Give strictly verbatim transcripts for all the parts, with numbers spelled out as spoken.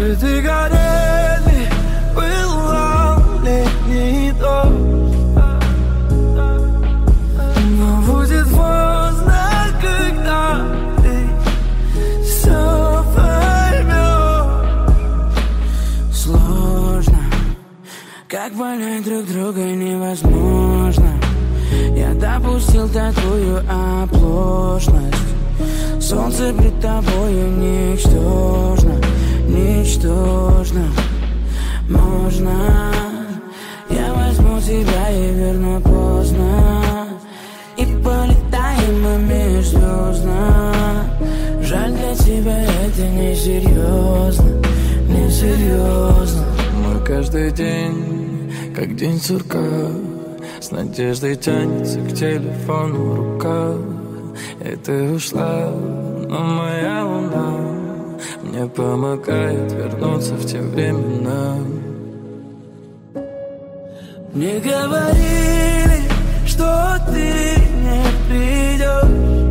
Цветы горели, пылал летний дождь. Но будет поздно, когда ты все поймешь. Сложно, как понять друг друга невозможно. Я допустил такую оплошность. Солнце пред тобою ничтожно, ничтожно. Можно, я возьму тебя и верну поздно. И полетаем мы межзвездно. Жаль, для тебя это несерьезно, несерьезно. Мы каждый день, как день сурка, с надеждой тянется к телефону рука. И ты ушла, но моя луна мне помогает вернуться в те времена. Мне говорили, что ты не придешь.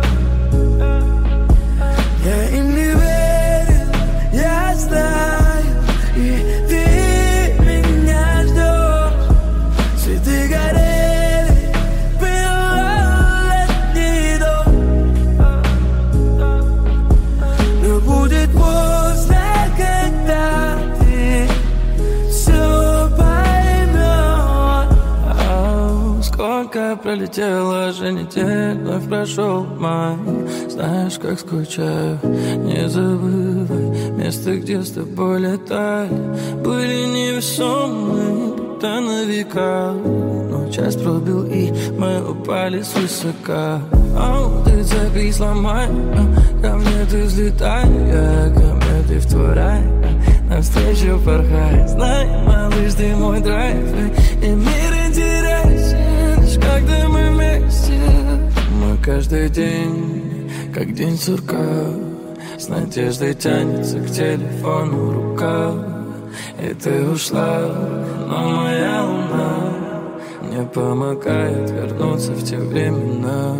Я им не верил, я знаю, и ты меня ждешь. Цветы горели, пылал летний дождь. Но будет поздно, когда ты все поймешь. Ау, сколько пролетело же недель, вновь прошел май. Знаешь, как скучаю, не забывай место, где с тобой летали. Были невесомые, будто на века. Но час пробил, и мы упали свысока. Ау, ты цепи сломай, ко мне ты взлетай, я ко мне ты в твой рай. Навстречу порхай, знай, малыш, ты мой драйв. И мир интересен, лишь когда мы вместе. Мы каждый день, как день сурка, с надеждой тянется к телефону рука. И ты ушла, но моя луна мне помогает вернуться в те времена.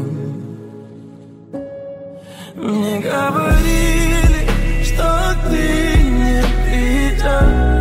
Мне говорили, что ты не придешь.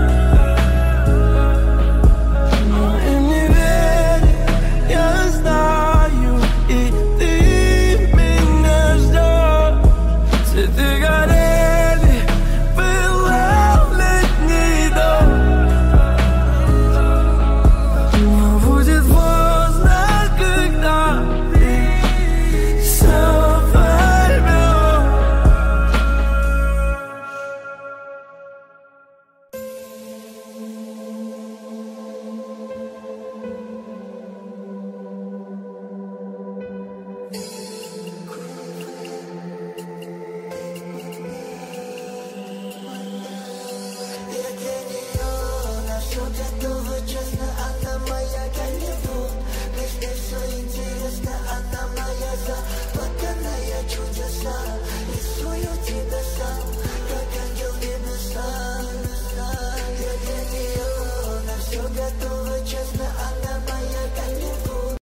Интересно, она моя запутанная чудеса.